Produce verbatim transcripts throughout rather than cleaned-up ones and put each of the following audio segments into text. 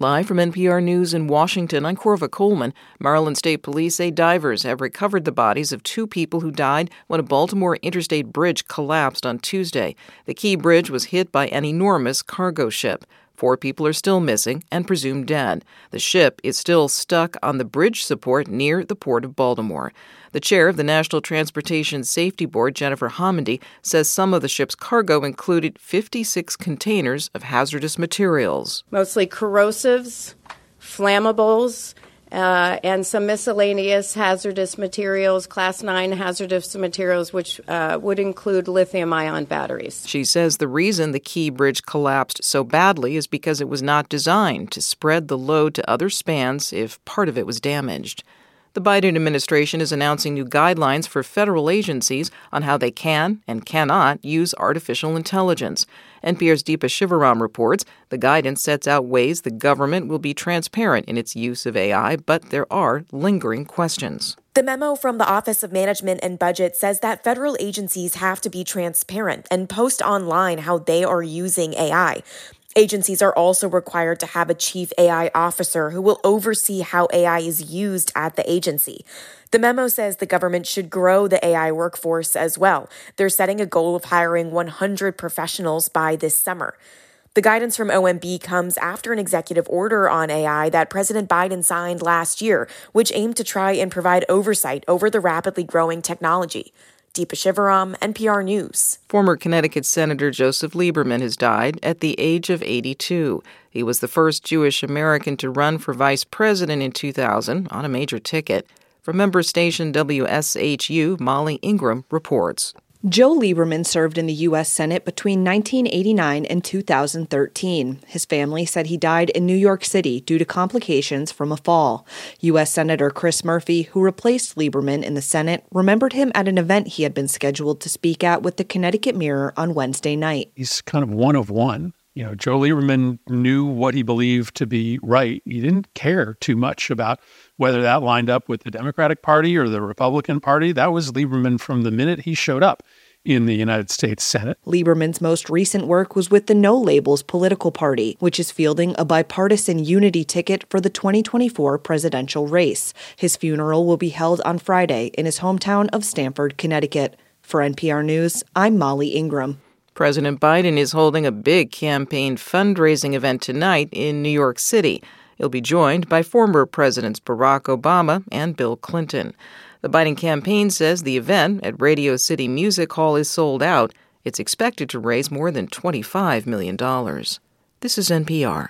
Live from N P R News in Washington, I'm Corva Coleman. Maryland State Police say divers have recovered the bodies of two people who died when a Baltimore interstate bridge collapsed on Tuesday. The Key Bridge was hit by an enormous cargo ship. Four people are still missing and presumed dead. The ship is still stuck on the bridge support near the Port of Baltimore. The chair of the National Transportation Safety Board, Jennifer Homendy, says some of the ship's cargo included fifty-six containers of hazardous materials. Mostly corrosives, flammables, uh, and some miscellaneous hazardous materials, class nine hazardous materials, which uh, would include lithium-ion batteries. She says the reason the Key Bridge collapsed so badly is because it was not designed to spread the load to other spans if part of it was damaged. The Biden administration is announcing new guidelines for federal agencies on how they can and cannot use artificial intelligence. N P R's Deepa Shivaram reports the guidance sets out ways the government will be transparent in its use of A I, but there are lingering questions. The memo from the Office of Management and Budget says that federal agencies have to be transparent and post online how they are using A I. Agencies are also required to have a chief A I officer who will oversee how A I is used at the agency. The memo says the government should grow the A I workforce as well. They're setting a goal of hiring one hundred professionals by this summer. The guidance from O M B comes after an executive order on A I that President Biden signed last year, which aimed to try and provide oversight over the rapidly growing technology. Deepa Shivaram, N P R News. Former Connecticut Senator Joseph Lieberman has died at the age of eighty-two. He was the first Jewish American to run for vice president in two thousand on a major ticket. From member station W S H U, Molly Ingram reports. Joe Lieberman served in the U S Senate between nineteen eighty-nine and two thousand thirteen. His family said he died in New York City due to complications from a fall. U S Senator Chris Murphy, who replaced Lieberman in the Senate, remembered him at an event he had been scheduled to speak at with the Connecticut Mirror on Wednesday night. He's kind of one of one. You know, Joe Lieberman knew what he believed to be right. He didn't care too much about whether that lined up with the Democratic Party or the Republican Party. That was Lieberman from the minute he showed up in the United States Senate. Lieberman's most recent work was with the No Labels political party, which is fielding a bipartisan unity ticket for the twenty twenty-four presidential race. His funeral will be held on Friday in his hometown of Stamford, Connecticut. For N P R News, I'm Molly Ingram. President Biden is holding a big campaign fundraising event tonight in New York City. He'll be joined by former Presidents Barack Obama and Bill Clinton. The Biden campaign says the event at Radio City Music Hall is sold out. It's expected to raise more than twenty-five million dollars. This is N P R.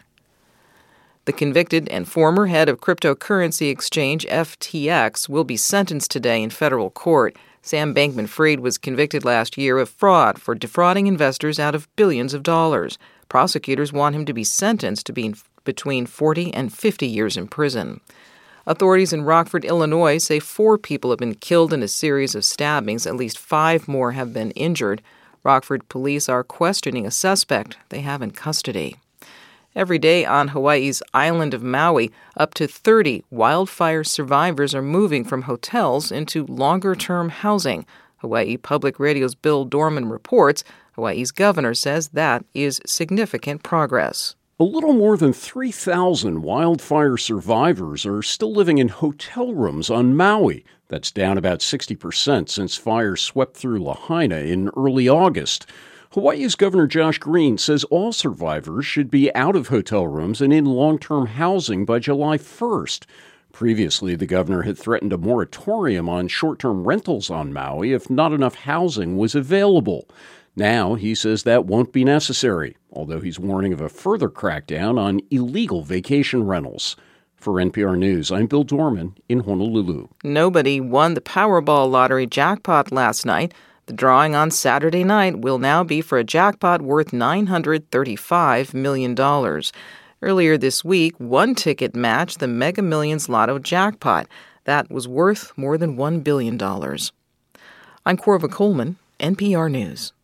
The convicted and former head of cryptocurrency exchange F T X will be sentenced today in federal court. Sam Bankman-Fried was convicted last year of fraud for defrauding investors out of billions of dollars. Prosecutors want him to be sentenced to be between forty and fifty years in prison. Authorities in Rockford, Illinois, say four people have been killed in a series of stabbings. At least five more have been injured. Rockford police are questioning a suspect they have in custody. Every day on Hawaii's island of Maui, up to thirty wildfire survivors are moving from hotels into longer-term housing. Hawaii Public Radio's Bill Dorman reports Hawaii's governor says that is significant progress. A little more than three thousand wildfire survivors are still living in hotel rooms on Maui. That's down about sixty percent since fires swept through Lahaina in early August. Hawaii's Governor Josh Green says all survivors should be out of hotel rooms and in long-term housing by July first. Previously, the governor had threatened a moratorium on short-term rentals on Maui if not enough housing was available. Now, he says that won't be necessary, although he's warning of a further crackdown on illegal vacation rentals. For N P R News, I'm Bill Dorman in Honolulu. Nobody won the Powerball lottery jackpot last night. The drawing on Saturday night will now be for a jackpot worth nine hundred thirty-five million dollars. Earlier this week, one ticket matched the Mega Millions Lotto jackpot. That was worth more than one billion dollars. I'm Corva Coleman, N P R News.